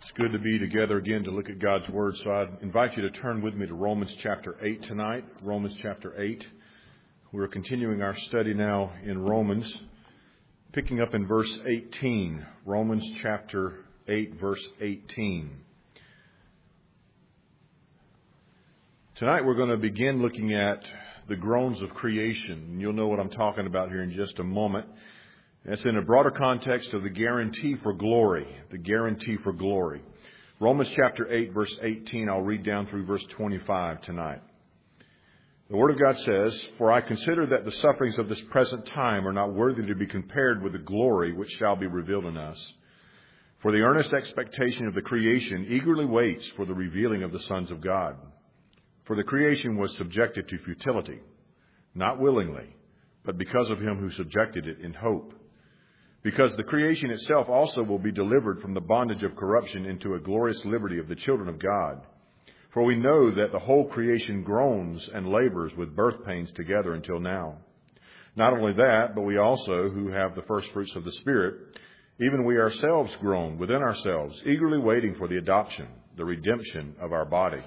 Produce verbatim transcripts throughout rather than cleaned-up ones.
It's good to be together again to look at God's Word. So I invite you to turn with me to Romans chapter eight tonight. Romans chapter eight. We're continuing our study now in Romans, picking up in verse eighteen. Romans chapter eight, verse eighteen. Tonight we're going to begin looking at the groans of creation. And you'll know what I'm talking about here in just a moment. That's in a broader context of the guarantee for glory. The guarantee for glory. Romans chapter eight, verse eighteen. I'll read down through verse twenty-five tonight. The Word of God says, "For I consider that the sufferings of this present time are not worthy to be compared with the glory which shall be revealed in us. For the earnest expectation of the creation eagerly waits for the revealing of the sons of God. For the creation was subjected to futility, not willingly, but because of him who subjected it in hope. Because the creation itself also will be delivered from the bondage of corruption into a glorious liberty of the children of God. For we know that the whole creation groans and labors with birth pains together until now. Not only that, but we also, who have the first fruits of the Spirit, even we ourselves groan within ourselves, eagerly waiting for the adoption, the redemption of our body.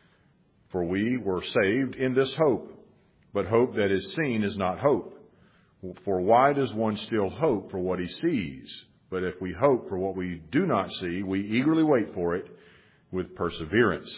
For we were saved in this hope, but hope that is seen is not hope. For why does one still hope for what he sees? But if we hope for what we do not see, we eagerly wait for it with perseverance."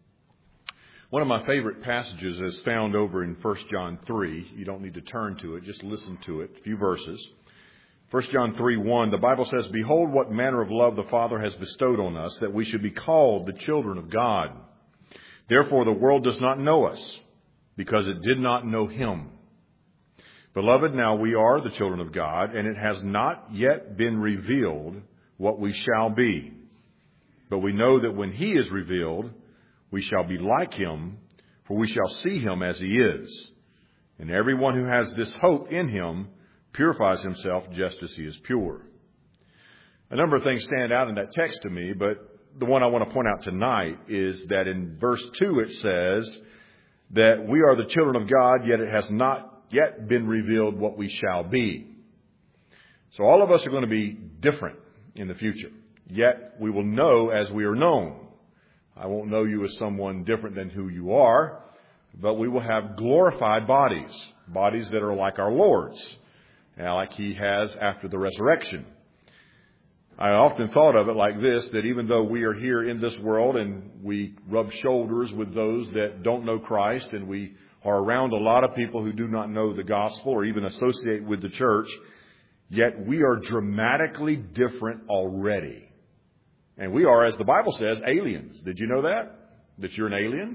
One of my favorite passages is found over in First John three. You don't need to turn to it, just listen to it. A few verses. First John three one, the Bible says, "Behold what manner of love the Father has bestowed on us, that we should be called the children of God. Therefore the world does not know us, because it did not know him. Beloved, now we are the children of God, and it has not yet been revealed what we shall be. But we know that when he is revealed, we shall be like him, for we shall see him as he is. And everyone who has this hope in him purifies himself just as he is pure." A number of things stand out in that text to me, but the one I want to point out tonight is that in verse two it says that we are the children of God, yet it has not yet been revealed what we shall be. So all of us are going to be different in the future. Yet we will know as we are known. I won't know you as someone different than who you are, but we will have glorified bodies, bodies that are like our Lord's, and like he has after the resurrection. I often thought of it like this, that even though we are here in this world and we rub shoulders with those that don't know Christ, and we are around a lot of people who do not know the gospel or even associate with the church, yet we are dramatically different already. And we are, as the Bible says, aliens. Did you know that? That you're an alien?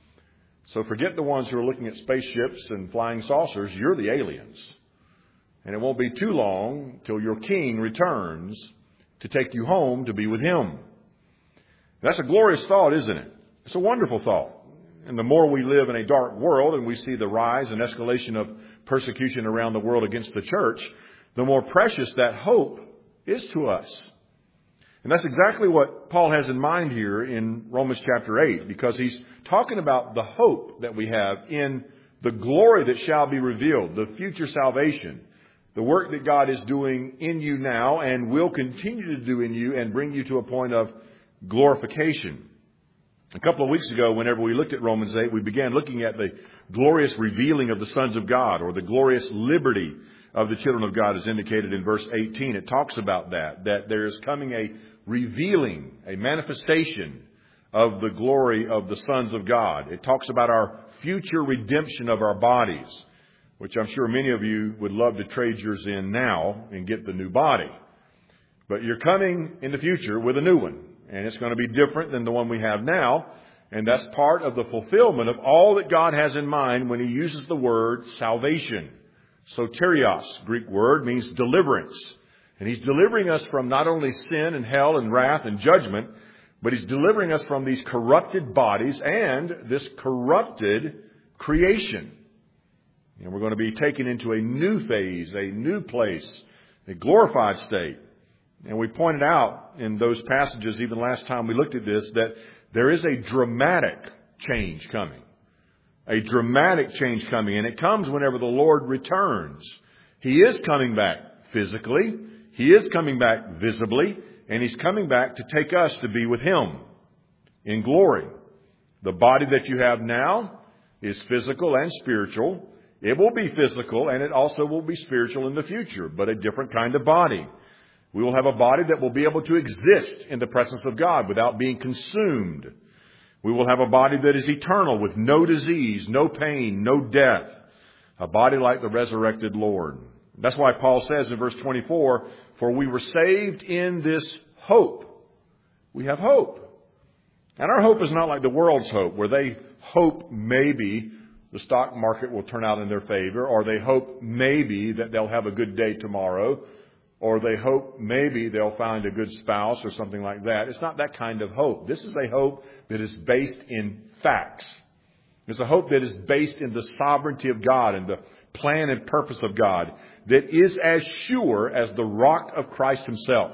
So forget the ones who are looking at spaceships and flying saucers. You're the aliens. And it won't be too long till your king returns to take you home to be with him. That's a glorious thought, isn't it? It's a wonderful thought. And the more we live in a dark world and we see the rise and escalation of persecution around the world against the church, the more precious that hope is to us. And that's exactly what Paul has in mind here in Romans chapter eight, because he's talking about the hope that we have in the glory that shall be revealed, the future salvation, the work that God is doing in you now and will continue to do in you and bring you to a point of glorification. A couple of weeks ago, whenever we looked at Romans eight, we began looking at the glorious revealing of the sons of God, or the glorious liberty of the children of God, as indicated in verse eighteen. It talks about that, that there is coming a revealing, a manifestation of the glory of the sons of God. It talks about our future redemption of our bodies, which I'm sure many of you would love to trade yours in now and get the new body. But you're coming in the future with a new one. And it's going to be different than the one we have now. And that's part of the fulfillment of all that God has in mind when he uses the word salvation. Soterios, Greek word, means deliverance. And he's delivering us from not only sin and hell and wrath and judgment, but he's delivering us from these corrupted bodies and this corrupted creation. And we're going to be taken into a new phase, a new place, a glorified state. And we pointed out in those passages, even last time we looked at this, that there is a dramatic change coming. A dramatic change coming. And it comes whenever the Lord returns. He is coming back physically. He is coming back visibly. and He's coming back to take us to be with Him in glory. The body that you have now is physical and spiritual. It will be physical, and it also will be spiritual in the future, but a different kind of body. We will have a body that will be able to exist in the presence of God without being consumed. We will have a body that is eternal with no disease, no pain, no death. A body like the resurrected Lord. That's why Paul says in verse twenty-four, for we were saved in this hope. We have hope. And our hope is not like the world's hope, where they hope maybe the stock market will turn out in their favor, or they hope maybe that they'll have a good day tomorrow, or they hope maybe they'll find a good spouse or something like that. It's not that kind of hope. This is a hope that is based in facts. It's a hope that is based in the sovereignty of God and the plan and purpose of God that is as sure as the rock of Christ Himself.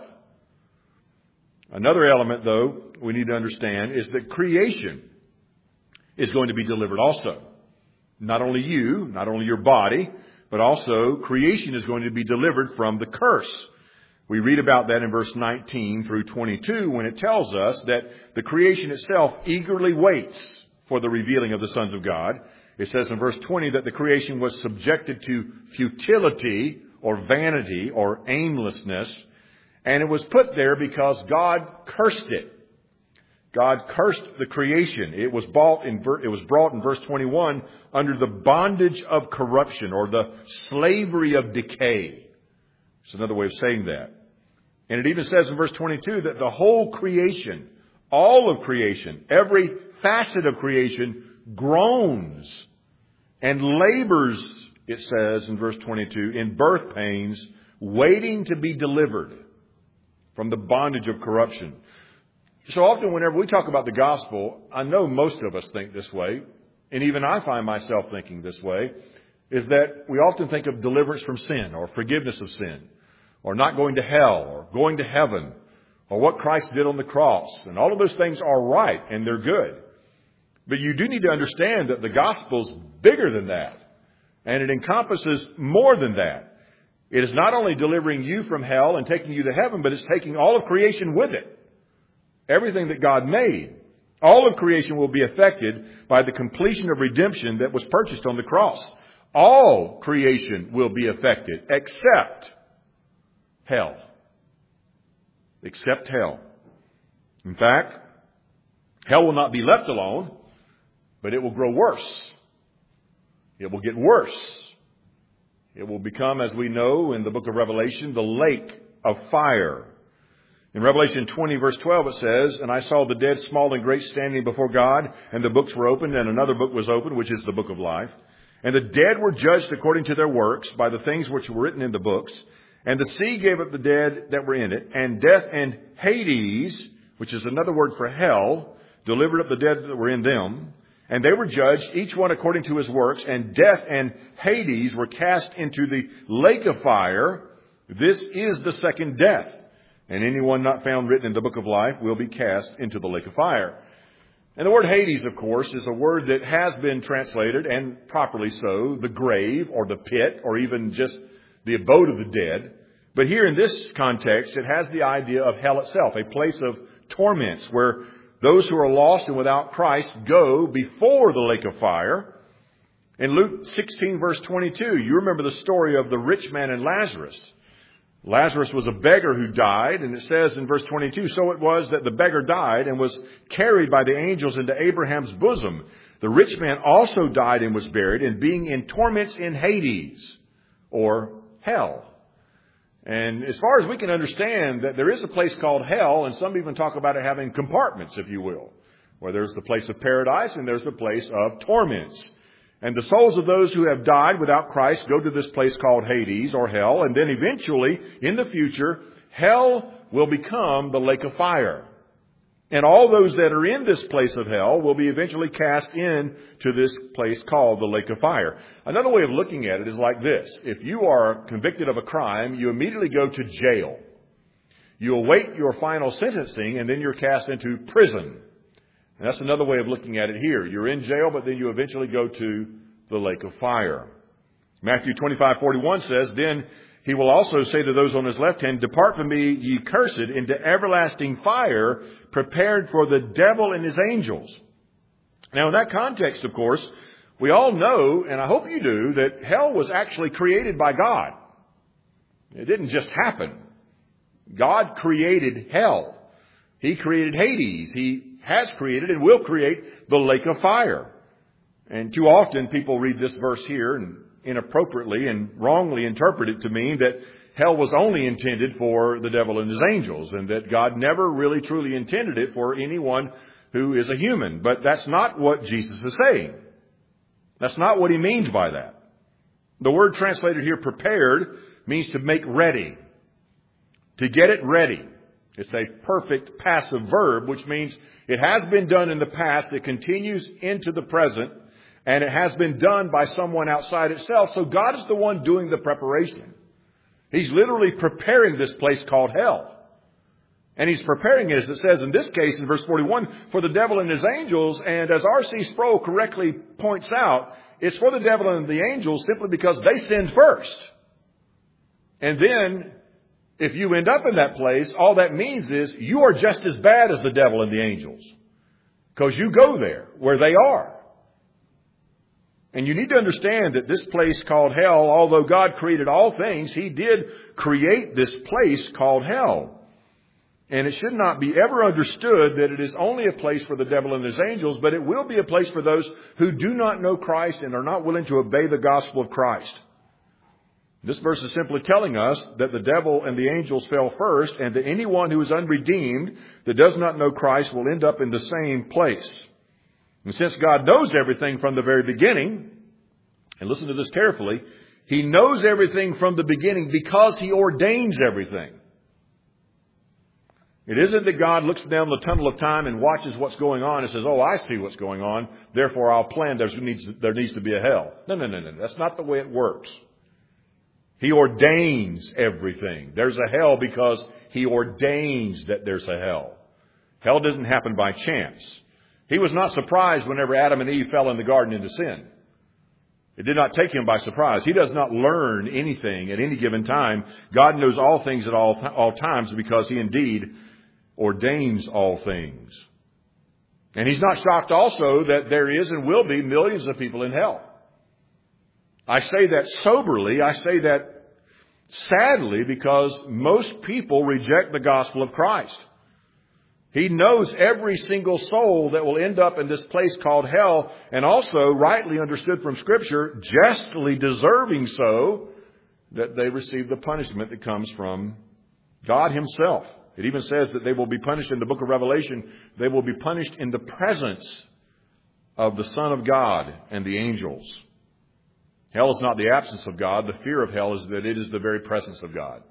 Another element, though, we need to understand is that creation is going to be delivered also. Not only you, not only your body, but also creation is going to be delivered from the curse. We read about that in verse nineteen through twenty-two when it tells us that the creation itself eagerly waits for the revealing of the sons of God. It says in verse twenty that the creation was subjected to futility or vanity or aimlessness, and it was put there because God cursed it. God cursed the creation. It was brought in, it was brought in verse twenty-one under the bondage of corruption or the slavery of decay. It's another way of saying that. And it even says in verse twenty-two that the whole creation, all of creation, every facet of creation groans and labors, it says in verse twenty-two, in birth pains, waiting to be delivered from the bondage of corruption. So often whenever we talk about the gospel, I know most of us think this way, and even I find myself thinking this way, is that we often think of deliverance from sin or forgiveness of sin or not going to hell or going to heaven or what Christ did on the cross. And all of those things are right and they're good. But you do need to understand that the gospel's bigger than that, and it encompasses more than that. It is not only delivering you from hell and taking you to heaven, but it's taking all of creation with it. Everything that God made. All of creation will be affected by the completion of redemption that was purchased on the cross. All creation will be affected except hell. Except hell. In fact, hell will not be left alone, but it will grow worse. It will get worse. It will become, as we know in the book of Revelation, the lake of fire. In Revelation twenty, verse twelve, it says, and I saw the dead, small and great, standing before God, and the books were opened, and another book was opened, which is the book of life. And the dead were judged according to their works by the things which were written in the books. And the sea gave up the dead that were in it, and death and Hades, which is another word for hell, delivered up the dead that were in them. And they were judged, each one according to his works, and death and Hades were cast into the lake of fire. This is the second death. And anyone not found written in the book of life will be cast into the lake of fire. And the word Hades, of course, is a word that has been translated, and properly so, the grave or the pit or even just the abode of the dead. But here in this context, it has the idea of hell itself, a place of torments where those who are lost and without Christ go before the lake of fire. In Luke sixteen, verse twenty-two, you remember the story of the rich man and Lazarus. Lazarus was a beggar who died, and it says in verse twenty-two, so it was that the beggar died and was carried by the angels into Abraham's bosom. The rich man also died and was buried, and being in torments in Hades, or hell. And as far as we can understand, that there is a place called hell, and some even talk about it having compartments, if you will, where there's the place of paradise and there's the place of torments. And the souls of those who have died without Christ go to this place called Hades or hell. And then eventually, in the future, hell will become the lake of fire. And all those that are in this place of hell will be eventually cast in to this place called the lake of fire. Another way of looking at it is like this. If you are convicted of a crime, you immediately go to jail. You await your final sentencing, and then you're cast into prison. And that's another way of looking at it here. You're in jail, but then you eventually go to the lake of fire. Matthew twenty-five forty-one says, then He will also say to those on his left hand, "Depart from me, ye cursed, into everlasting fire, prepared for the devil and his angels." Now, in that context, of course, we all know, and I hope you do, that hell was actually created by God. It didn't just happen. God created hell. He created Hades. He has created and will create the lake of fire. And too often people read this verse here and inappropriately and wrongly interpret it to mean that hell was only intended for the devil and his angels, and that God never really truly intended it for anyone who is a human. But that's not what Jesus is saying. That's not what he means by that. The word translated here, prepared, means to make ready, to get it ready. It's a perfect passive verb, which means it has been done in the past, it continues into the present, and it has been done by someone outside itself. So God is the one doing the preparation. He's literally preparing this place called hell. And he's preparing it, as it says in this case in verse forty-one, for the devil and his angels. And as R C Sproul correctly points out, it's for the devil and the angels simply because they sinned first. And then, if you end up in that place, all that means is you are just as bad as the devil and the angels. Because you go there where they are. And you need to understand that this place called hell, although God created all things, He did create this place called hell. And it should not be ever understood that it is only a place for the devil and his angels, but it will be a place for those who do not know Christ and are not willing to obey the gospel of Christ. This verse is simply telling us that the devil and the angels fell first, and that anyone who is unredeemed that does not know Christ will end up in the same place. And since God knows everything from the very beginning, and listen to this carefully, He knows everything from the beginning because He ordains everything. It isn't that God looks down the tunnel of time and watches what's going on and says, oh, I see what's going on, therefore I'll plan there needs, there needs to be a hell. No, no, no, no. That's not the way it works. He ordains everything. There's a hell because He ordains that there's a hell. Hell doesn't happen by chance. He was not surprised whenever Adam and Eve fell in the garden into sin. It did not take Him by surprise. He does not learn anything at any given time. God knows all things at all, all times because He indeed ordains all things. And He's not shocked also that there is and will be millions of people in hell. I say that soberly. I say that sadly because most people reject the gospel of Christ. He knows every single soul that will end up in this place called hell, and also, rightly understood from Scripture, justly deserving so, that they receive the punishment that comes from God Himself. It even says that they will be punished in the book of Revelation. They will be punished in the presence of the Son of God and the angels. Hell is not the absence of God. The fear of hell is that it is the very presence of God.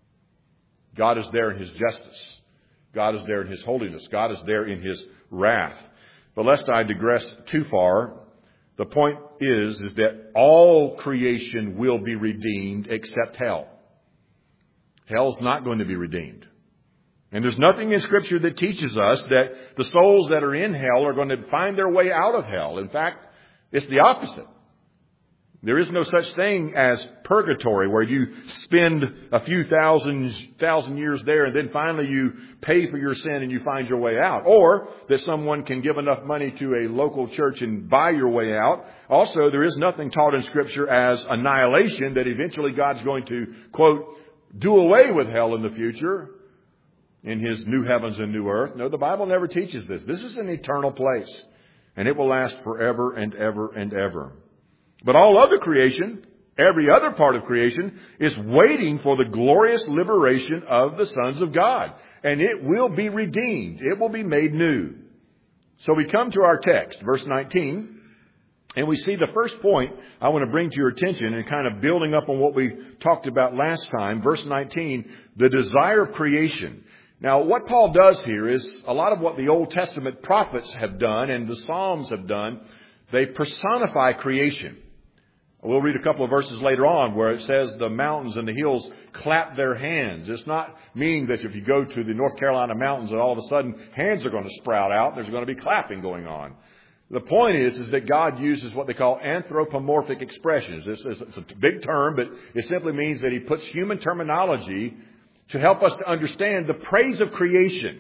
God is there in His justice. God is there in His holiness. God is there in His wrath. But lest I digress too far, the point is, is that all creation will be redeemed except hell. Hell is not going to be redeemed. And there's nothing in Scripture that teaches us that the souls that are in hell are going to find their way out of hell. In fact, it's the opposite. There is no such thing as purgatory where you spend a few thousand, thousand years there and then finally you pay for your sin and you find your way out. Or that someone can give enough money to a local church and buy your way out. Also, there is nothing taught in Scripture as annihilation, that eventually God's going to, quote, do away with hell in the future in His new heavens and new earth. No, the Bible never teaches this. This is an eternal place, and it will last forever and ever and ever. But all other creation, every other part of creation, is waiting for the glorious liberation of the sons of God. And it will be redeemed. It will be made new. So we come to our text, verse nineteen, and we see the first point I want to bring to your attention, and kind of building up on what we talked about last time. Verse nineteen, the desire of creation. Now, what Paul does here is a lot of what the Old Testament prophets have done and the Psalms have done. They personify creation. We'll read a couple of verses later on where it says the mountains and the hills clap their hands. It's not meaning that if you go to the North Carolina mountains and all of a sudden hands are going to sprout out, there's going to be clapping going on. The point is, is that God uses what they call anthropomorphic expressions. This is it's a big term, but it simply means that He puts human terminology to help us to understand the praise of creation.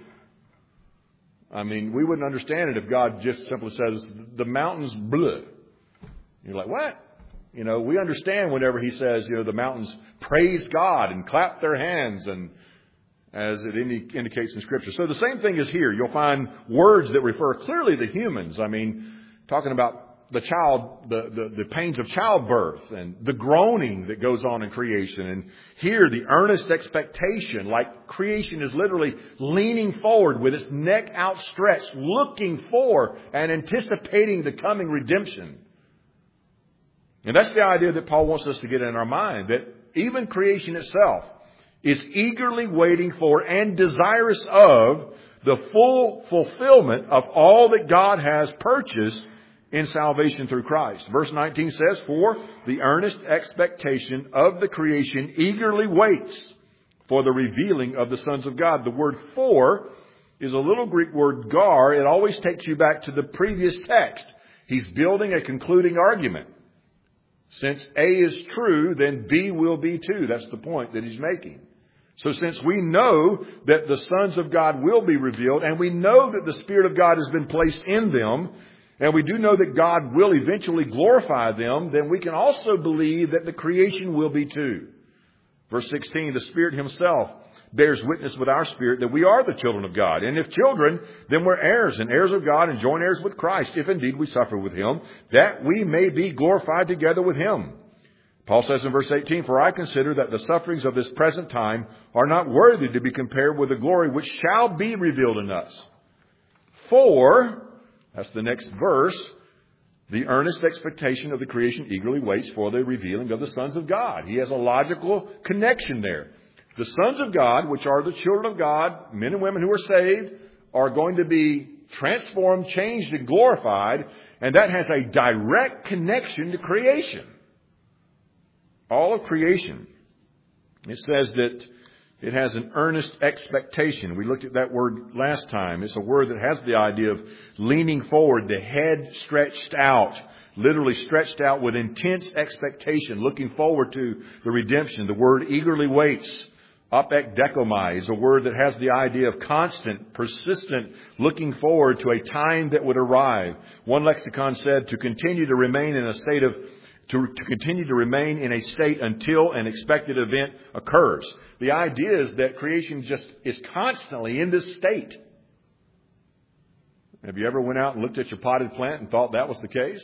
I mean, we wouldn't understand it if God just simply says, the mountains blew. You're like, what? You know, we understand whenever He says, you know, the mountains praised God and clapped their hands, and as it indi- indicates in Scripture. So the same thing is here. You'll find words that refer clearly to humans. I mean, talking about the child, the, the, the pains of childbirth and the groaning that goes on in creation. And here, the earnest expectation, like creation is literally leaning forward with its neck outstretched, looking for and anticipating the coming redemption. And that's the idea that Paul wants us to get in our mind, that even creation itself is eagerly waiting for and desirous of the full fulfillment of all that God has purchased in salvation through Christ. Verse nineteen says, for the earnest expectation of the creation eagerly waits for the revealing of the sons of God. The word for is a little Greek word gar. It always takes you back to the previous text. He's building a concluding argument. Since A is true, then B will be too. That's the point that he's making. So since we know that the sons of God will be revealed, and we know that the Spirit of God has been placed in them, and we do know that God will eventually glorify them, then we can also believe that the creation will be too. Verse sixteen, the Spirit Himself bears witness with our spirit that we are the children of God. And if children, then we're heirs, and heirs of God, and joint heirs with Christ, if indeed we suffer with Him, that we may be glorified together with Him. Paul says in verse eighteen, for I consider that the sufferings of this present time are not worthy to be compared with the glory which shall be revealed in us. For, that's the next verse, the earnest expectation of the creation eagerly waits for the revealing of the sons of God. He has a logical connection there. The sons of God, which are the children of God, men and women who are saved, are going to be transformed, changed, and glorified, and that has a direct connection to creation. All of creation. It says that it has an earnest expectation. We looked at that word last time. It's a word that has the idea of leaning forward, the head stretched out, literally stretched out with intense expectation, looking forward to the redemption. The word eagerly waits, apekdekomai, is a word that has the idea of constant, persistent, looking forward to a time that would arrive. One lexicon said to continue to remain in a state of To, to continue to remain in a state until an expected event occurs. The idea is that creation just is constantly in this state. Have you ever went out and looked at your potted plant and thought that was the case?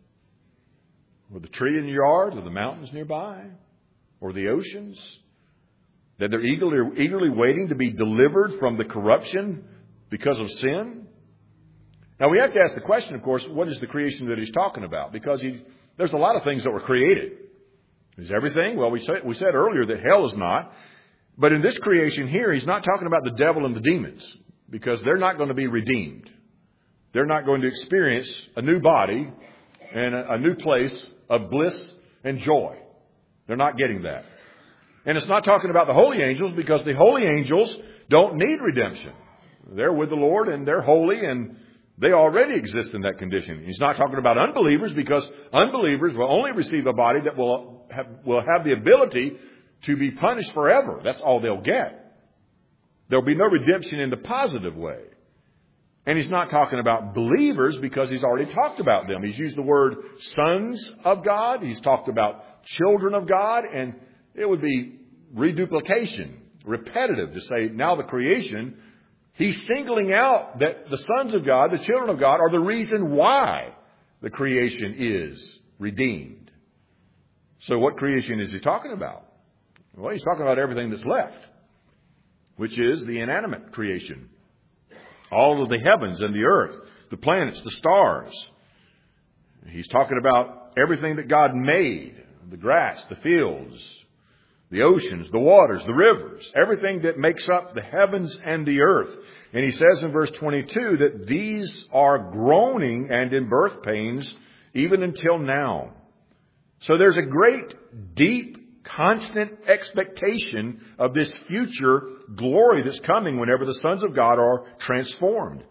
Or the tree in your yard, or the mountains nearby, or the oceans? That they're eagerly, eagerly waiting to be delivered from the corruption because of sin? Now we have to ask the question, of course, what is the creation that he's talking about? Because he There's a lot of things that were created. Is everything? Well, we said, we said earlier that hell is not. But in this creation here, he's not talking about the devil and the demons, because they're not going to be redeemed. They're not going to experience a new body and a, a new place of bliss and joy. They're not getting that. And it's not talking about the holy angels, because the holy angels don't need redemption. They're with the Lord and they're holy, and they already exist in that condition. He's not talking about unbelievers, because unbelievers will only receive a body that will have, will have the ability to be punished forever. That's all they'll get. There'll be no redemption in the positive way. And he's not talking about believers, because he's already talked about them. He's used the word sons of God. He's talked about children of God. And it would be reduplication, repetitive to say now the creation. He's singling out that the sons of God, the children of God, are the reason why the creation is redeemed. So what creation is he talking about? Well, he's talking about everything that's left, which is the inanimate creation. All of the heavens and the earth, the planets, the stars. He's talking about everything that God made, the grass, the fields, the oceans, the waters, the rivers, everything that makes up the heavens and the earth. And he says in verse twenty-two that these are groaning and in birth pains even until now. So there's a great, deep, constant expectation of this future glory that's coming whenever the sons of God are transformed.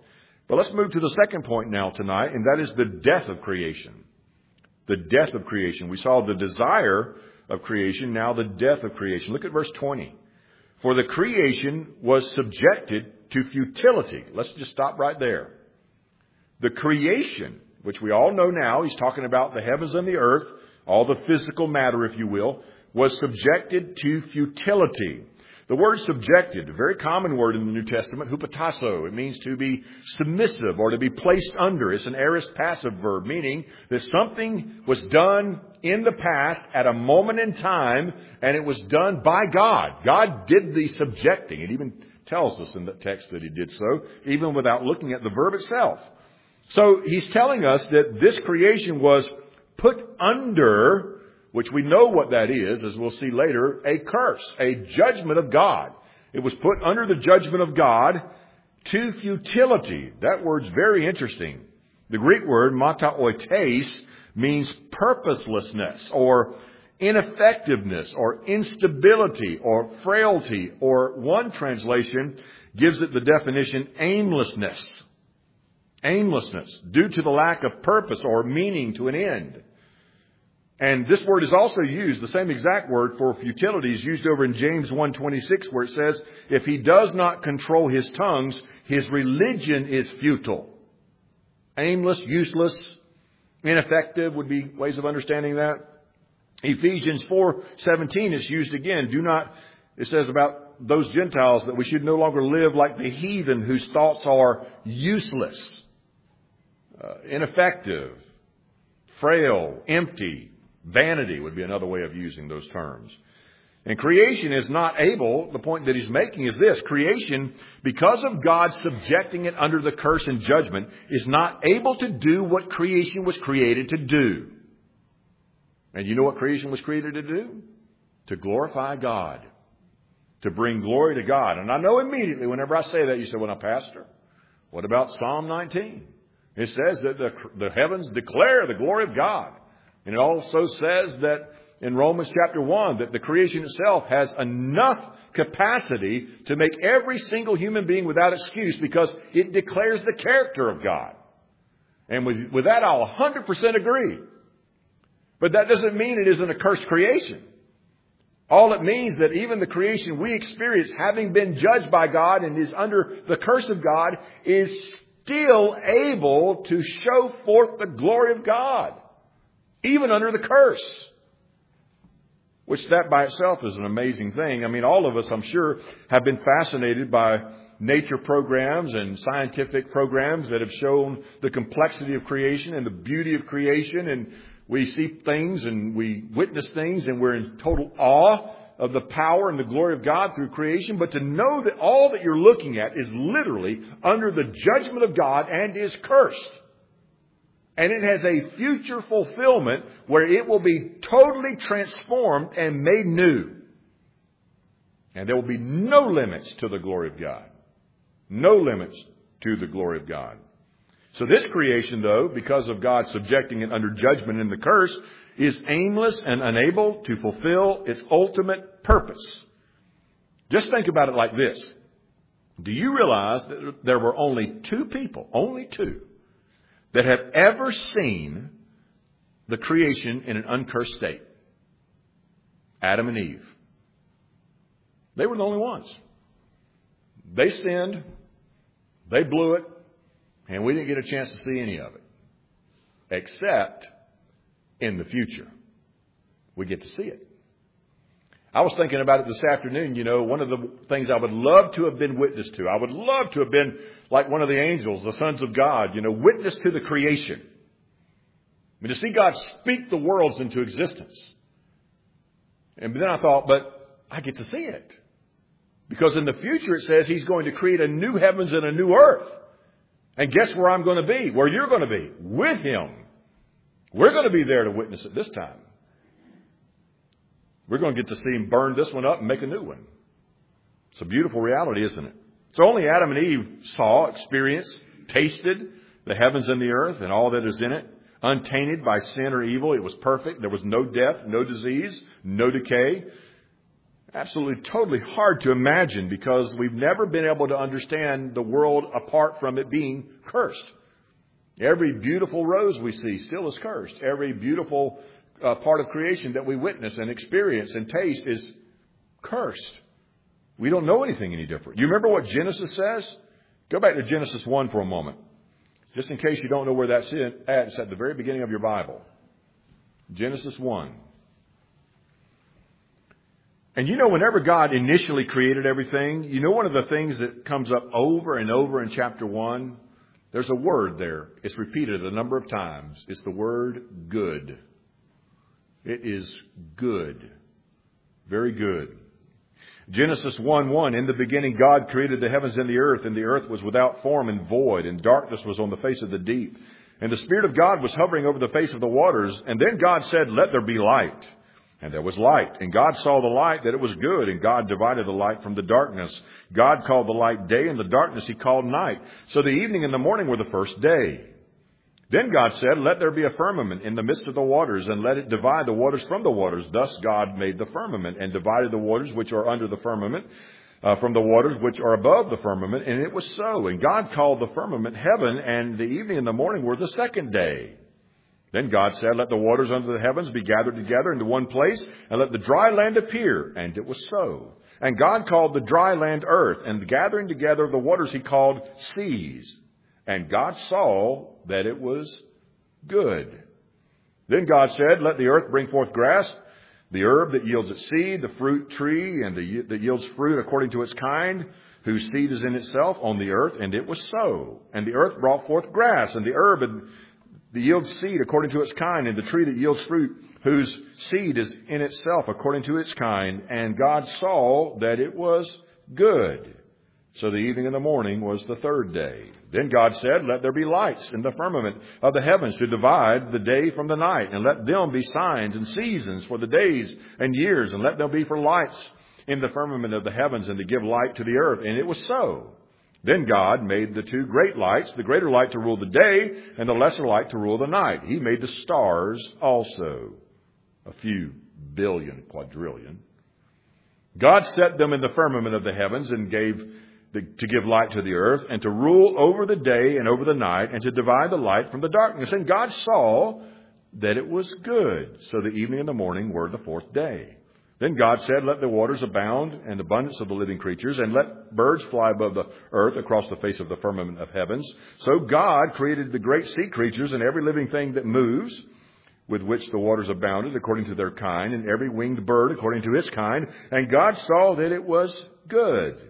But let's move to the second point now tonight, and that is the death of creation. The death of creation. We saw the desire of creation, now the death of creation. Look at verse twenty. For the creation was subjected to futility. Let's just stop right there. The creation, which we all know now, he's talking about the heavens and the earth, all the physical matter, if you will, was subjected to futility. The word subjected, a very common word in the New Testament, hupotasso. It means to be submissive or to be placed under. It's an aorist passive verb, meaning that something was done in the past at a moment in time, and it was done by God. God did the subjecting. It even tells us in the text that he did so, even without looking at the verb itself. So he's telling us that this creation was put under, which we know what that is, as we'll see later, a curse, a judgment of God. It was put under the judgment of God to futility. That word's very interesting. The Greek word, mataoites, means purposelessness or ineffectiveness or instability or frailty, or one translation gives it the definition aimlessness. Aimlessness, due to the lack of purpose or meaning to an end. And this word is also used, the same exact word for futility is used over in James one twenty-six, where it says, if he does not control his tongues, his religion is futile. Aimless, useless, ineffective would be ways of understanding that. Ephesians four seventeen is used again. Do not, it says about those Gentiles that we should no longer live like the heathen whose thoughts are useless, uh, ineffective, frail, empty. Vanity would be another way of using those terms. And creation is not able, the point that he's making is this, creation, because of God subjecting it under the curse and judgment, is not able to do what creation was created to do. And you know what creation was created to do? To glorify God. To bring glory to God. And I know immediately whenever I say that, you say, well, now, Pastor, what about Psalm nineteen? It says that the, the heavens declare the glory of God. And it also says that in Romans chapter one, that the creation itself has enough capacity to make every single human being without excuse because it declares the character of God. And with, with that, I'll one hundred percent agree. But that doesn't mean it isn't a cursed creation. All it means that even the creation we experience, having been judged by God and is under the curse of God, is still able to show forth the glory of God. Even under the curse. Which that by itself is an amazing thing. I mean, all of us, I'm sure, have been fascinated by nature programs and scientific programs that have shown the complexity of creation and the beauty of creation. And we see things and we witness things and we're in total awe of the power and the glory of God through creation. But to know that all that you're looking at is literally under the judgment of God and is cursed. And it has a future fulfillment where it will be totally transformed and made new. And there will be no limits to the glory of God. No limits to the glory of God. So this creation, though, because of God subjecting it under judgment in the curse, is aimless and unable to fulfill its ultimate purpose. Just think about it like this. Do you realize that there were only two people, only two, that have ever seen the creation in an uncursed state? Adam and Eve. They were the only ones. They sinned. They blew it. And we didn't get a chance to see any of it. Except in the future. We get to see it. I was thinking about it this afternoon. You know, one of the things I would love to have been witness to. I would love to have been like one of the angels, the sons of God, you know, witness to the creation. I mean, to see God speak the worlds into existence. And then I thought, but I get to see it. Because in the future it says he's going to create a new heavens and a new earth. And guess where I'm going to be? Where you're going to be? With him. We're going to be there to witness it this time. We're going to get to see him burn this one up and make a new one. It's a beautiful reality, isn't it? So only Adam and Eve saw, experienced, tasted the heavens and the earth and all that is in it. Untainted by sin or evil. It was perfect. There was no death, no disease, no decay. absolutely, totally hard to imagine because we've never been able to understand the world apart from it being cursed. Every beautiful rose we see still is cursed. Every beautiful uh, part of creation that we witness and experience and taste is cursed. We don't know anything any different. You remember what Genesis says? Go back to Genesis one for a moment. Just in case you don't know where that's at, it's at the very beginning of your Bible. Genesis one. And you know, whenever God initially created everything, you know one of the things that comes up over and over in chapter one? There's a word there. It's repeated a number of times. It's the word good. It is good. Very good. Genesis one one, in the beginning God created the heavens and the earth, and the earth was without form and void, and darkness was on the face of the deep. And the Spirit of God was hovering over the face of the waters. And then God said, let there be light. And there was light. And God saw the light, that it was good. And God divided the light from the darkness. God called the light day, and the darkness he called night. So the evening and the morning were the first day. Then God said, let there be a firmament in the midst of the waters, and let it divide the waters from the waters. Thus God made the firmament, and divided the waters which are under the firmament uh, from the waters which are above the firmament. And it was so. And God called the firmament heaven, and the evening and the morning were the second day. Then God said, let the waters under the heavens be gathered together into one place, and let the dry land appear. And it was so. And God called the dry land earth, and the gathering together of the waters he called seas. And God saw that it was good. Then God said, let the earth bring forth grass, the herb that yields its seed, the fruit tree, and the, that yields fruit according to its kind, whose seed is in itself on the earth. And it was so. And the earth brought forth grass, and the herb that yields seed according to its kind, and the tree that yields fruit, whose seed is in itself according to its kind. And God saw that it was good. So the evening and the morning was the third day. Then God said, let there be lights in the firmament of the heavens to divide the day from the night, and let them be signs and seasons for the days and years, and let them be for lights in the firmament of the heavens, and to give light to the earth. And it was so. Then God made the two great lights, the greater light to rule the day, and the lesser light to rule the night. He made the stars also, a few billion, quadrillion. God set them in the firmament of the heavens, and gave The, to give light to the earth, and to rule over the day and over the night, and to divide the light from the darkness. And God saw that it was good. So the evening and the morning were the fourth day. Then God said, let the waters abound, and abundance of the living creatures, and let birds fly above the earth across the face of the firmament of heavens. So God created the great sea creatures and every living thing that moves, with which the waters abounded according to their kind, and every winged bird according to its kind. And God saw that it was good.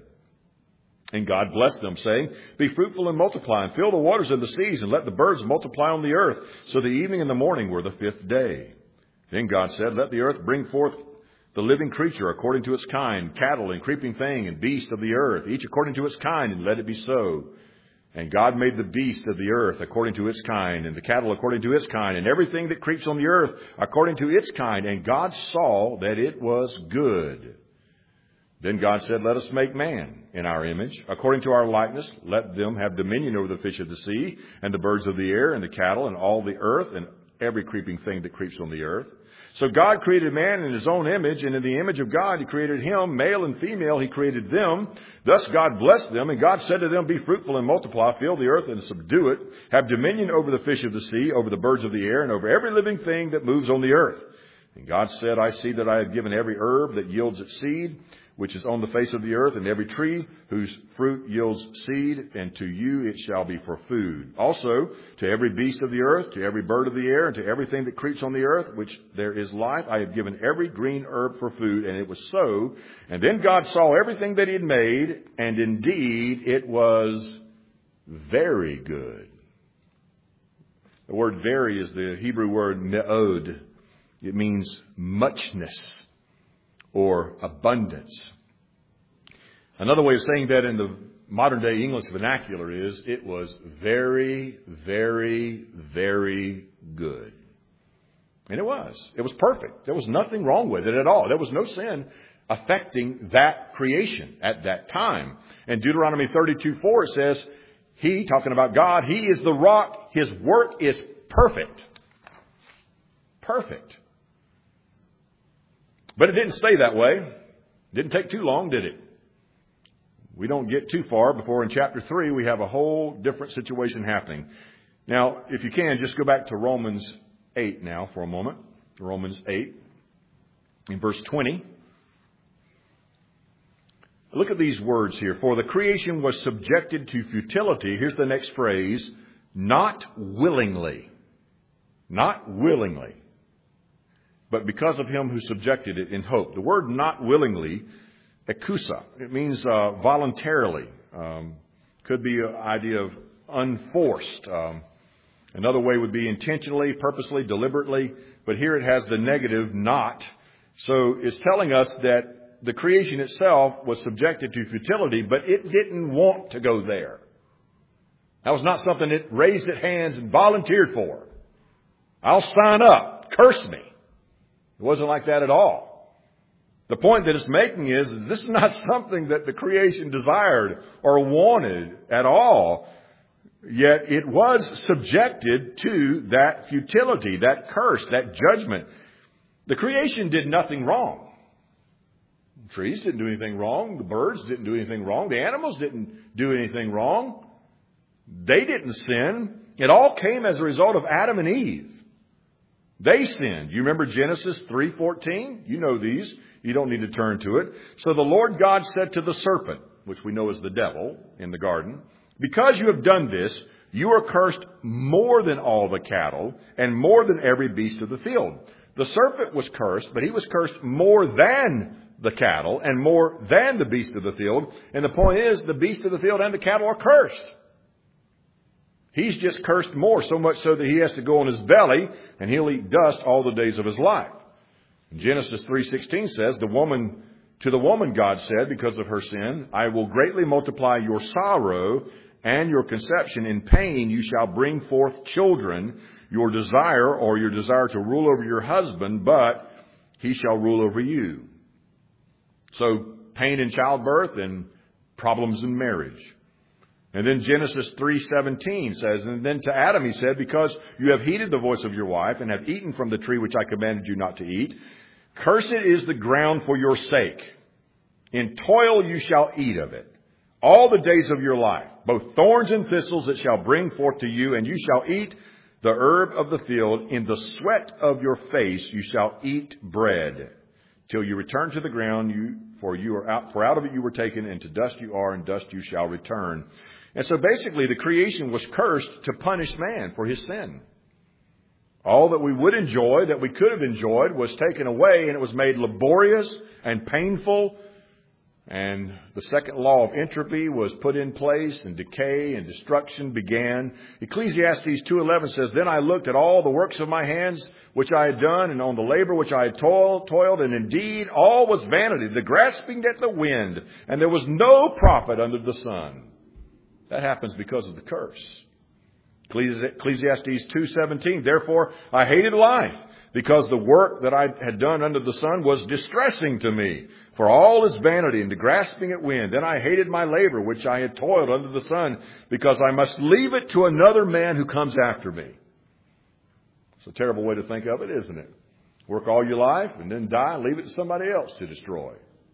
And God blessed them, saying, be fruitful and multiply, and fill the waters of the seas, and let the birds multiply on the earth. So the evening and the morning were the fifth day. Then God said, let the earth bring forth the living creature according to its kind, cattle and creeping thing and beast of the earth, each according to its kind, and let it be so. And God made the beast of the earth according to its kind, and the cattle according to its kind, and everything that creeps on the earth according to its kind. And God saw that it was good. Then God said, let us make man in our image, according to our likeness. Let them have dominion over the fish of the sea, and the birds of the air, and the cattle, and all the earth, and every creeping thing that creeps on the earth. So God created man in his own image, and in the image of God he created him. Male and female he created them. Thus God blessed them, and God said to them, be fruitful and multiply, fill the earth and subdue it. Have dominion over the fish of the sea, over the birds of the air, and over every living thing that moves on the earth. And God said, I see that I have given every herb that yields its seed, which is on the face of the earth, and every tree whose fruit yields seed, and to you it shall be for food. Also, to every beast of the earth, to every bird of the air, and to everything that creeps on the earth, which there is life, I have given every green herb for food. And it was so. And then God saw everything that he had made, and indeed it was very good. The word very is the Hebrew word me'od. It means muchness, or abundance. Another way of saying that in the modern day English vernacular is, it was very, very, very good. And it was. It was perfect. There was nothing wrong with it at all. There was no sin affecting that creation at that time. In Deuteronomy thirty-two four it says, he, talking about God, he is the rock. His work is perfect. Perfect. But it didn't stay that way. Didn't take too long, did it? We don't get too far before in chapter three we have a whole different situation happening. Now, if you can, just go back to Romans eight now for a moment. Romans eight, in verse twenty. Look at these words here. For the creation was subjected to futility. Here's the next phrase. Not willingly. Not willingly. But because of him who subjected it in hope. The word not willingly, ekousa. It means uh, voluntarily. Um, could be an idea of unforced. Um, another way would be intentionally, purposely, deliberately. But here it has the negative not. So it's telling us that the creation itself was subjected to futility, but it didn't want to go there. That was not something it raised its hands and volunteered for. I'll sign up. Curse me. It wasn't like that at all. The point that it's making is that this is not something that the creation desired or wanted at all. Yet it was subjected to that futility, that curse, that judgment. The creation did nothing wrong. The trees didn't do anything wrong. The birds didn't do anything wrong. The animals didn't do anything wrong. They didn't sin. It all came as a result of Adam and Eve. They sinned. You remember Genesis three fourteen? You know these. You don't need to turn to it. So the Lord God said to the serpent, which we know is the devil in the garden, because you have done this, you are cursed more than all the cattle and more than every beast of the field. The serpent was cursed, but he was cursed more than the cattle and more than the beast of the field. And the point is, the beast of the field and the cattle are cursed. He's just cursed more, so much so that he has to go on his belly and he'll eat dust all the days of his life. Genesis three sixteen says, the woman, to the woman God said, because of her sin, I will greatly multiply your sorrow and your conception. In pain you shall bring forth children. Your desire, or your desire to rule over your husband, but he shall rule over you. So pain in childbirth and problems in marriage. And then Genesis three seventeen says, and then to Adam he said, because you have heeded the voice of your wife and have eaten from the tree which I commanded you not to eat, cursed is the ground for your sake. In toil you shall eat of it all the days of your life. Both thorns and thistles it shall bring forth to you, and you shall eat the herb of the field. In the sweat of your face you shall eat bread till you return to the ground, you, for you are out, for out of it you were taken, and to dust you are, and dust you shall return. And so basically the creation was cursed to punish man for his sin. All that we would enjoy, that we could have enjoyed, was taken away, and it was made laborious and painful. And the second law of entropy was put in place, and decay and destruction began. Ecclesiastes two eleven says, then I looked at all the works of my hands which I had done, and on the labor which I had toiled, toiled, and indeed all was vanity, the grasping at the wind, and there was no profit under the sun. That happens because of the curse. Ecclesiastes two seventeen, therefore I hated life, because the work that I had done under the sun was distressing to me. For all is vanity and the grasping at wind. Then I hated my labor, which I had toiled under the sun, because I must leave it to another man who comes after me. It's a terrible way to think of it, isn't it? Work all your life and then die and leave it to somebody else to destroy.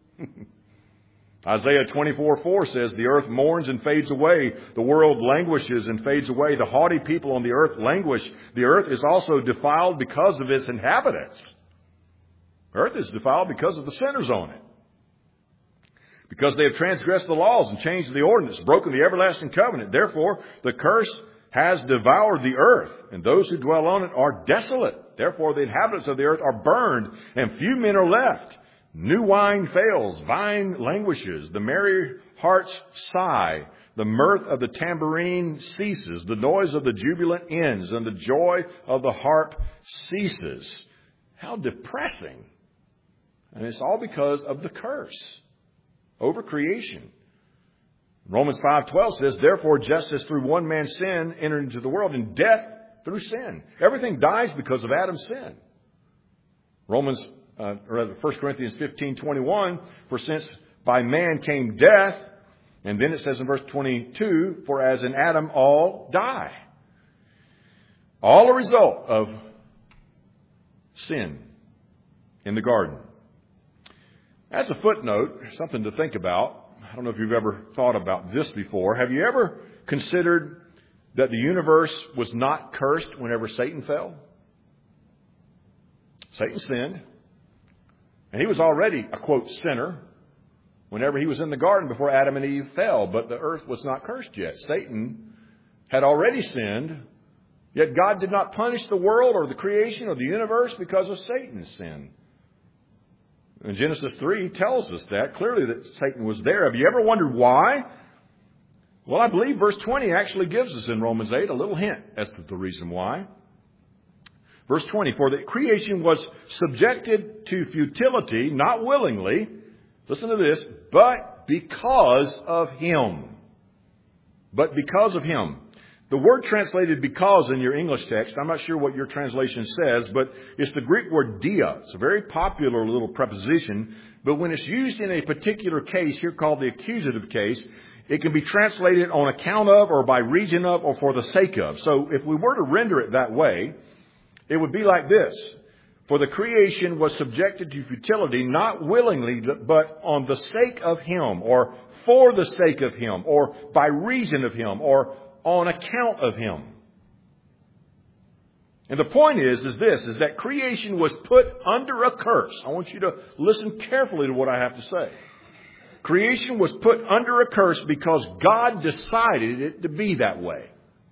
Isaiah twenty-four four says, the earth mourns and fades away. The world languishes and fades away. The haughty people on the earth languish. The earth is also defiled because of its inhabitants. Earth is defiled because of the sinners on it. Because they have transgressed the laws and changed the ordinance, broken the everlasting covenant. Therefore, the curse has devoured the earth, and those who dwell on it are desolate. Therefore, the inhabitants of the earth are burned, and few men are left. New wine fails, vine languishes, the merry hearts sigh, the mirth of the tambourine ceases, the noise of the jubilant ends, and the joy of the harp ceases. How depressing. And it's all because of the curse over creation. Romans five twelve says, therefore, just as through one man's sin entered into the world, and death through sin. Everything dies because of Adam's sin. Romans, uh, or rather, First Corinthians fifteen twenty-one, for since by man came death, and then it says in verse twenty-two, for as in Adam all die. All a result of sin in the garden. As a footnote, something to think about. I don't know if you've ever thought about this before. Have you ever considered that the universe was not cursed whenever Satan fell? Satan sinned. And he was already a, quote, sinner whenever he was in the garden before Adam and Eve fell. But the earth was not cursed yet. Satan had already sinned. Yet God did not punish the world or the creation or the universe because of Satan's sin. And Genesis three tells us that clearly, that Satan was there. Have you ever wondered why? Well, I believe verse twenty actually gives us in Romans eight a little hint as to the reason why. Verse twenty, for the creation was subjected to futility, not willingly, listen to this, but because of Him. But because of Him. The word translated because in your English text, I'm not sure what your translation says, but it's the Greek word dia. It's a very popular little preposition, but when it's used in a particular case, here called the accusative case, it can be translated on account of or by reason of or for the sake of. So if we were to render it that way, it would be like this. For the creation was subjected to futility, not willingly, but on the sake of Him, or for the sake of Him, or by reason of Him, or on account of Him. And the point is, is this, is that creation was put under a curse. I want you to listen carefully to what I have to say. Creation was put under a curse because God decided it to be that way.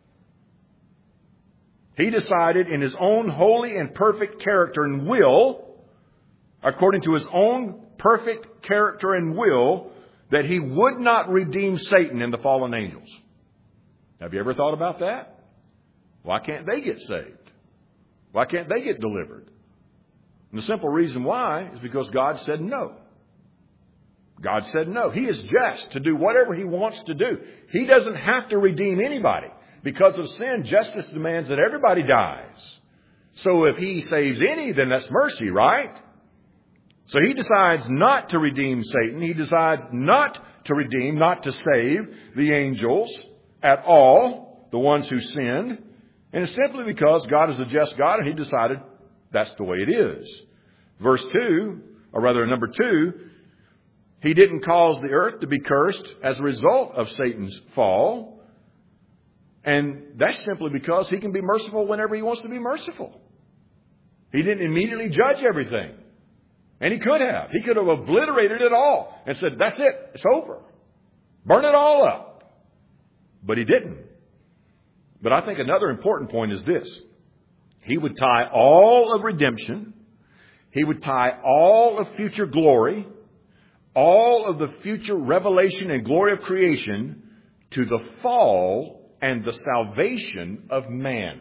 He decided in His own holy and perfect character and will, according to His own perfect character and will, that He would not redeem Satan and the fallen angels. Have you ever thought about that? Why can't they get saved? Why can't they get delivered? And the simple reason why is because God said no. God said no. He is just to do whatever He wants to do. He doesn't have to redeem anybody. Because of sin, justice demands that everybody dies. So if He saves any, then that's mercy, right? So He decides not to redeem Satan. He decides not to redeem, not to save the angels at all, the ones who sinned. And it's simply because God is a just God and He decided that's the way it is. Verse two, or rather number two, He didn't cause the earth to be cursed as a result of Satan's fall. And that's simply because He can be merciful whenever He wants to be merciful. He didn't immediately judge everything. And He could have. He could have obliterated it all and said, that's it, it's over. Burn it all up. But He didn't. But I think another important point is this. He would tie all of redemption. He would tie all of future glory, all of the future revelation and glory of creation to the fall and the salvation of man.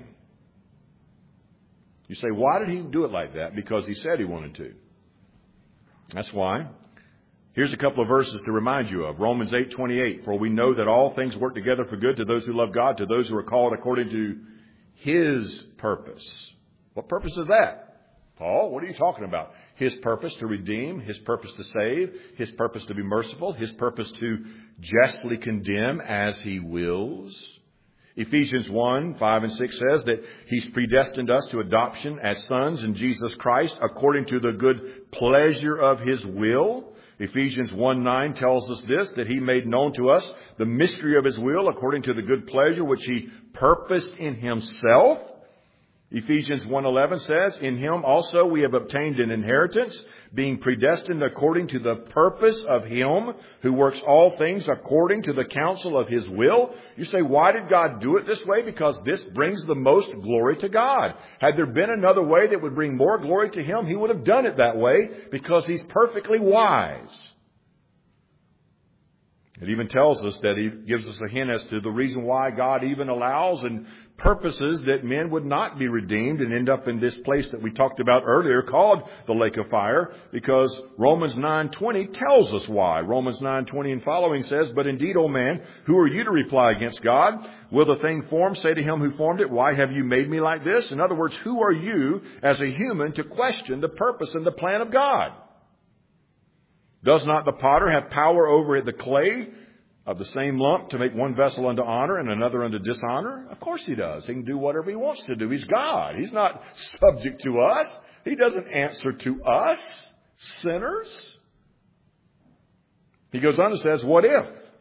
You say, why did He do it like that? Because He said He wanted to. That's why. Here's a couple of verses to remind you of. Romans eight twenty-eight. For we know that all things work together for good to those who love God, to those who are called according to His purpose. What purpose is that? Paul, what are you talking about? His purpose to redeem, His purpose to save, His purpose to be merciful, His purpose to justly condemn as He wills. Ephesians one, five and six says that He's predestined us to adoption as sons in Jesus Christ according to the good pleasure of His will. Ephesians one nine tells us this, that He made known to us the mystery of His will according to the good pleasure which He purposed in Himself. Ephesians one eleven says, in Him also we have obtained an inheritance, being predestined according to the purpose of Him who works all things according to the counsel of His will. You say, why did God do it this way? Because this brings the most glory to God. Had there been another way that would bring more glory to Him, He would have done it that way because He's perfectly wise. It even tells us that He gives us a hint as to the reason why God even allows and purposes that men would not be redeemed and end up in this place that we talked about earlier called the lake of fire, because Romans nine twenty tells us why. Romans nine twenty and following says, but indeed, O man, who are you to reply against God? Will the thing formed say to Him who formed it, why have you made me like this? In other words, who are you as a human to question the purpose and the plan of God? Does not the potter have power over the clay of the same lump to make one vessel unto honor and another unto dishonor? Of course He does. He can do whatever He wants to do. He's God. He's not subject to us. He doesn't answer to us, sinners. He goes on and says, what if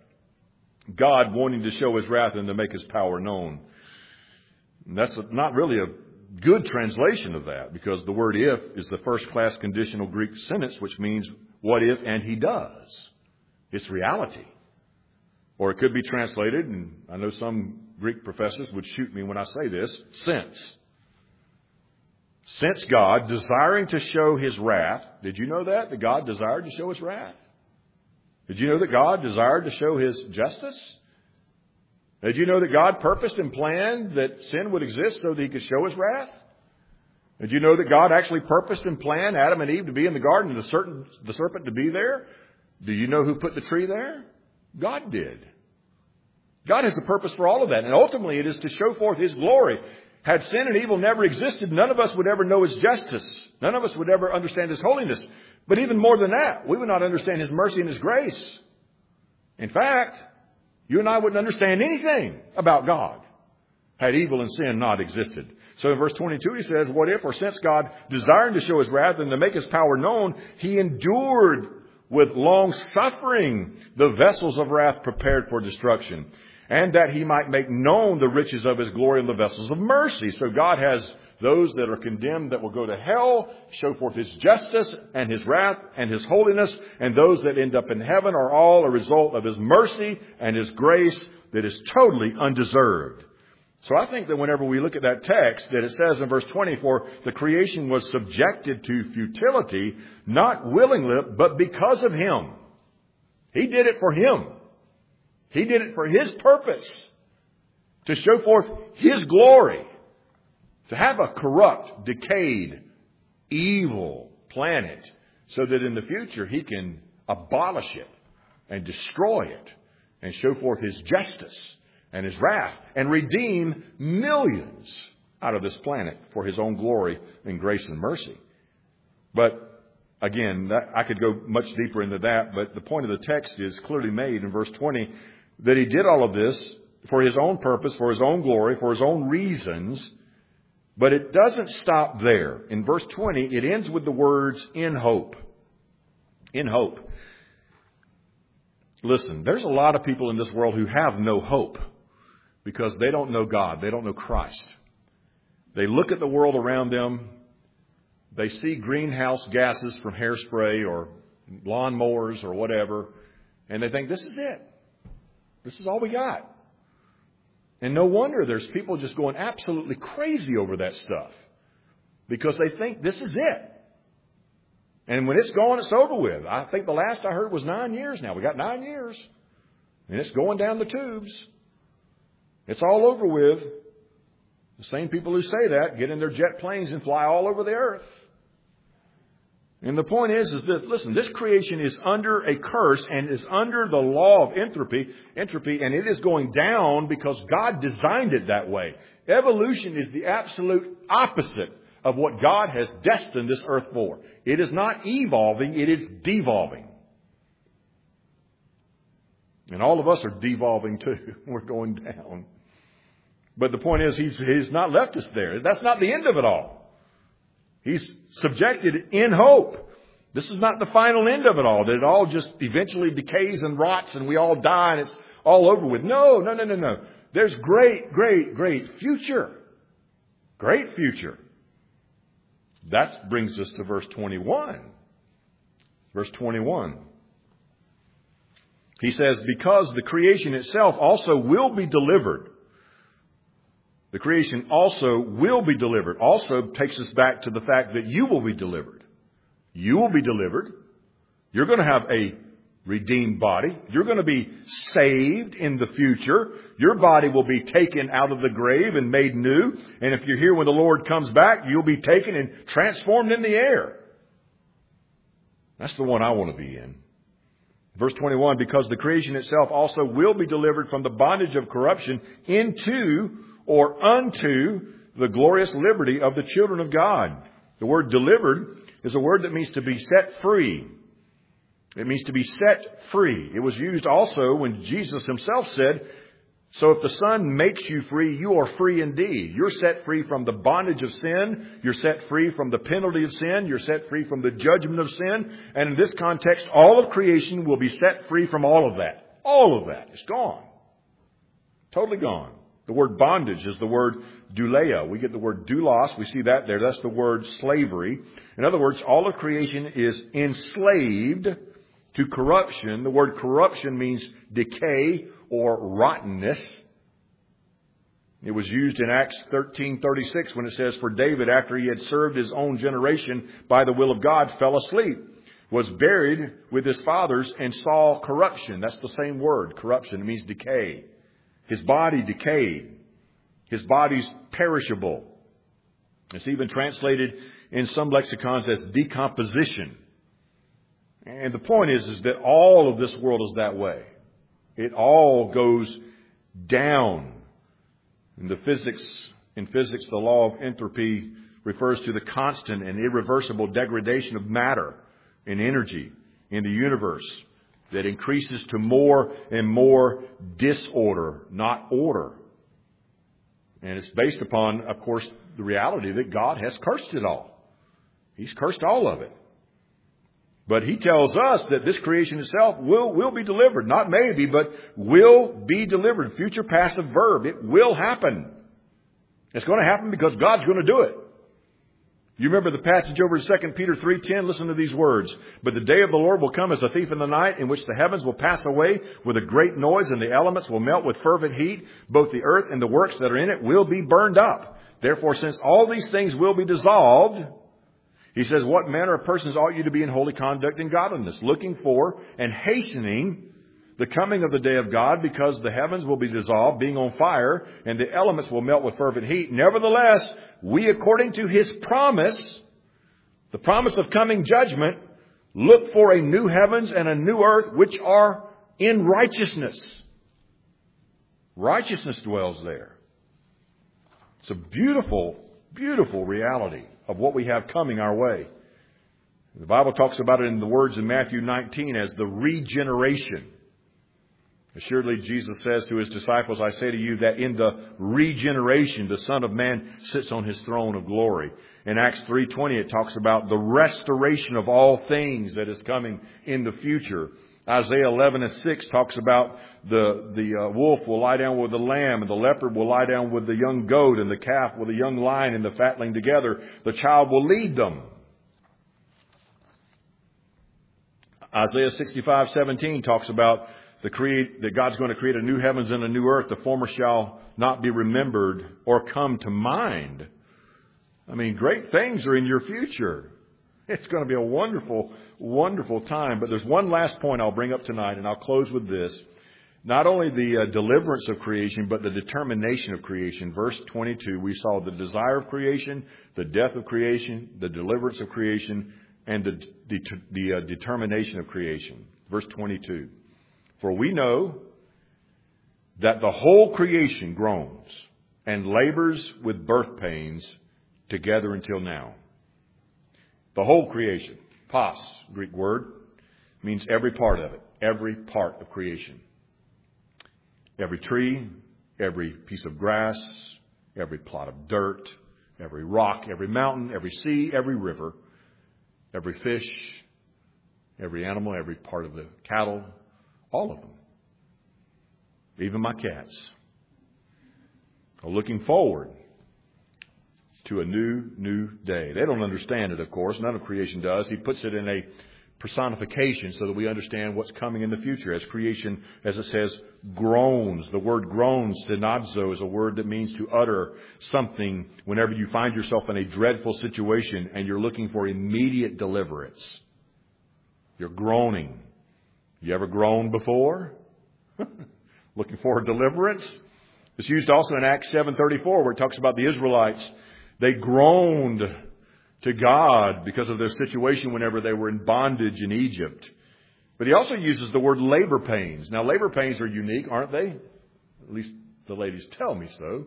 God wanting to show his wrath and to make his power known? And that's not really a good translation of that, because the word if is the first class conditional Greek sentence, which means what if and he does. It's reality. Or it could be translated, and I know some Greek professors would shoot me when I say this, since. Since God, desiring to show his wrath, did you know that? That God desired to show his wrath? Did you know that God desired to show his justice? Did you know that God purposed and planned that sin would exist so that he could show his wrath? Did you know that God actually purposed and planned Adam and Eve to be in the garden and the, certain, the serpent to be there? Do you know who put the tree there? God did. God has a purpose for all of that. And ultimately it is to show forth his glory. Had sin and evil never existed, none of us would ever know his justice. None of us would ever understand his holiness. But even more than that, we would not understand his mercy and his grace. In fact, you and I wouldn't understand anything about God had evil and sin not existed. So in verse twenty-two he says, what if, or since God, desiring to show his wrath and to make his power known, he endured with long suffering the vessels of wrath prepared for destruction, and that he might make known the riches of his glory in the vessels of mercy. So God has those that are condemned that will go to hell, show forth his justice and his wrath and his holiness. And those that end up in heaven are all a result of his mercy and his grace that is totally undeserved. So I think that whenever we look at that text, that it says in verse twenty, for the creation was subjected to futility, not willingly, but because of him. He did it for him. He did it for his purpose, to show forth his glory. To have a corrupt, decayed, evil planet so that in the future he can abolish it and destroy it and show forth his justice and his wrath and redeem millions out of this planet for his own glory and grace and mercy. But again, that, I could go much deeper into that, but the point of the text is clearly made in verse twenty that he did all of this for his own purpose, for his own glory, for his own reasons. But it doesn't stop there. In verse twenty, it ends with the words, in hope. In hope. Listen, there's a lot of people in this world who have no hope because they don't know God. They don't know Christ. They look at the world around them. They see greenhouse gases from hairspray or lawnmowers or whatever. And they think, this is it. This is all we got. And no wonder there's people just going absolutely crazy over that stuff because they think this is it. And when it's gone, it's over with. I think the last I heard was nine years now. We got nine years. And it's going down the tubes. It's all over with. The same people who say that get in their jet planes and fly all over the earth. And the point is, is that, listen, this creation is under a curse and is under the law of entropy, entropy, and it is going down because God designed it that way. Evolution is the absolute opposite of what God has destined this earth for. It is not evolving, it is devolving. And all of us are devolving too. We're going down. But the point is, he's, he's not left us there. That's not the end of it all. He's subjected in hope. This is not the final end of it all, that it all just eventually decays and rots and we all die and it's all over with. No, no, no, no, no. There's great, great, great future. Great future. That brings us to verse twenty-one. Verse twenty-one. He says, because the creation itself also will be delivered. The creation also will be delivered. Also takes us back to the fact that you will be delivered. You will be delivered. You're going to have a redeemed body. You're going to be saved in the future. Your body will be taken out of the grave and made new. And if you're here when the Lord comes back, you'll be taken and transformed in the air. That's the one I want to be in. Verse twenty-one, because the creation itself also will be delivered from the bondage of corruption into or unto the glorious liberty of the children of God. The word delivered is a word that means to be set free. It means to be set free. It was used also when Jesus himself said, So if the Son makes you free, you are free indeed. You're set free from the bondage of sin. You're set free from the penalty of sin. You're set free from the judgment of sin. And in this context, all of creation will be set free from all of that. All of that is gone. Totally gone. The word bondage is the word douleia. We get the word doulos. We see that there. That's the word slavery. In other words, all of creation is enslaved to corruption. The word corruption means decay or rottenness. It was used in Acts thirteen thirty-six when it says, for David, after he had served his own generation by the will of God, fell asleep, was buried with his fathers, and saw corruption. That's the same word, corruption. It means decay. His body decayed. His body's perishable. It's even translated in some lexicons as decomposition. And the point is, is that all of this world is that way. It all goes down. In the physics, in physics, the law of entropy refers to the constant and irreversible degradation of matter and energy in the universe that increases to more and more disorder, not order. And it's based upon, of course, the reality that God has cursed it all. He's cursed all of it. But He tells us that this creation itself will, will be delivered. Not maybe, but will be delivered. Future passive verb. It will happen. It's going to happen because God's going to do it. You remember the passage over in Second Peter three ten? Listen to these words. But the day of the Lord will come as a thief in the night, in which the heavens will pass away with a great noise, and the elements will melt with fervent heat. Both the earth and the works that are in it will be burned up. Therefore, since all these things will be dissolved, He says, what manner of persons ought you to be in holy conduct and godliness, looking for and hastening the coming of the day of God, because the heavens will be dissolved, being on fire, and the elements will melt with fervent heat. Nevertheless, we, according to His promise, the promise of coming judgment, look for a new heavens and a new earth, which are in righteousness. Righteousness dwells there. It's a beautiful, beautiful reality of what we have coming our way. The Bible talks about it in the words in Matthew nineteen as the regeneration. Assuredly, Jesus says to His disciples, I say to you that in the regeneration, the Son of Man sits on His throne of glory. In Acts three twenty, it talks about the restoration of all things that is coming in the future. Isaiah eleven and six talks about the, the uh, wolf will lie down with the lamb, and the leopard will lie down with the young goat, and the calf with the young lion, and the fatling together. The child will lead them. Isaiah sixty-five seventeen talks about the create, that God's going to create a new heavens and a new earth. The former shall not be remembered or come to mind. I mean, great things are in your future. It's going to be a wonderful, wonderful time. But there's one last point I'll bring up tonight, and I'll close with this. Not only the uh, deliverance of creation, but the determination of creation. Verse twenty-two, we saw the desire of creation, the death of creation, the deliverance of creation, and the, the, the uh, determination of creation. Verse twenty-two. For we know that the whole creation groans and labors with birth pains together until now. The whole creation, pas, Greek word, means every part of it, every part of creation. Every tree, every piece of grass, every plot of dirt, every rock, every mountain, every sea, every river, every fish, every animal, every part of the cattle, all of them. Even my cats are looking forward to a new, new day. They don't understand it, of course. None of creation does. He puts it in a personification so that we understand what's coming in the future. As creation, as it says, groans. The word groans, stenazo, is a word that means to utter something whenever you find yourself in a dreadful situation and you're looking for immediate deliverance. You're groaning. You ever groaned before? Looking for deliverance? It's used also in Acts seven thirty-four, where it talks about the Israelites. They groaned to God because of their situation whenever they were in bondage in Egypt. But he also uses the word labor pains. Now, labor pains are unique, aren't they? At least the ladies tell me so.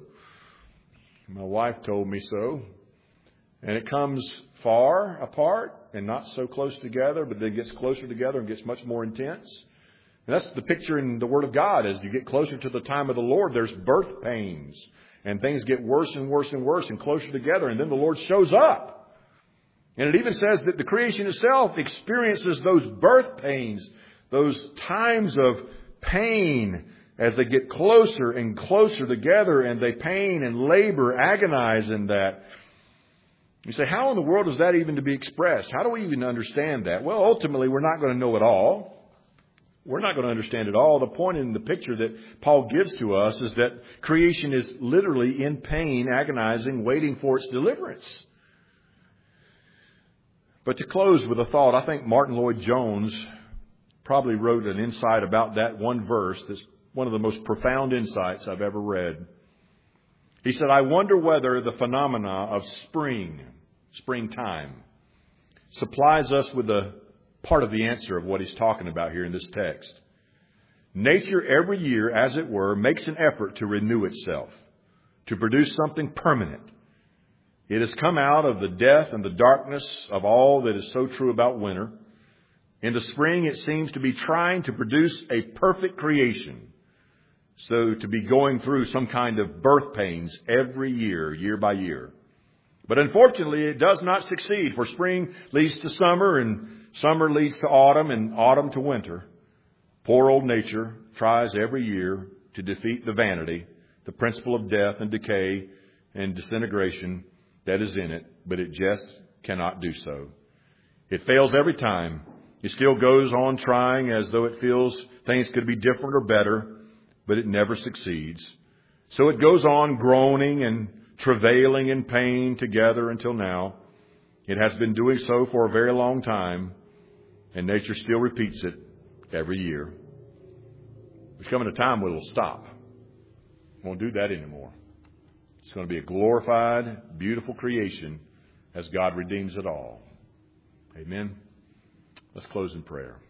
My wife told me so. And it comes far apart and not so close together, but then gets closer together and gets much more intense. And that's the picture in the Word of God. As you get closer to the time of the Lord, there's birth pains. And things get worse and worse and worse and closer together. And then the Lord shows up. And it even says that the creation itself experiences those birth pains, those times of pain as they get closer and closer together, and they pain and labor, agonize in that. You say, how in the world is that even to be expressed? How do we even understand that? Well, ultimately, we're not going to know it all. We're not going to understand it all. The point in the picture that Paul gives to us is that creation is literally in pain, agonizing, waiting for its deliverance. But to close with a thought, I think Martin Lloyd-Jones probably wrote an insight about that one verse that's one of the most profound insights I've ever read. He said, I wonder whether the phenomena of spring, springtime, supplies us with a part of the answer of what he's talking about here in this text. Nature every year, as it were, makes an effort to renew itself, to produce something permanent. It has come out of the death and the darkness of all that is so true about winter. In the spring, it seems to be trying to produce a perfect creation. So to be going through some kind of birth pains every year, year by year. But unfortunately, it does not succeed, for spring leads to summer, and summer leads to autumn, and autumn to winter. Poor old nature tries every year to defeat the vanity, the principle of death and decay and disintegration that is in it, but it just cannot do so. It fails every time. It still goes on trying as though it feels things could be different or better, but it never succeeds. So it goes on groaning and travailing in pain together until now. It has been doing so for a very long time, and nature still repeats it every year. There's coming a time when it'll stop. It won't do that anymore. It's going to be a glorified, beautiful creation as God redeems it all. Amen. Let's close in prayer.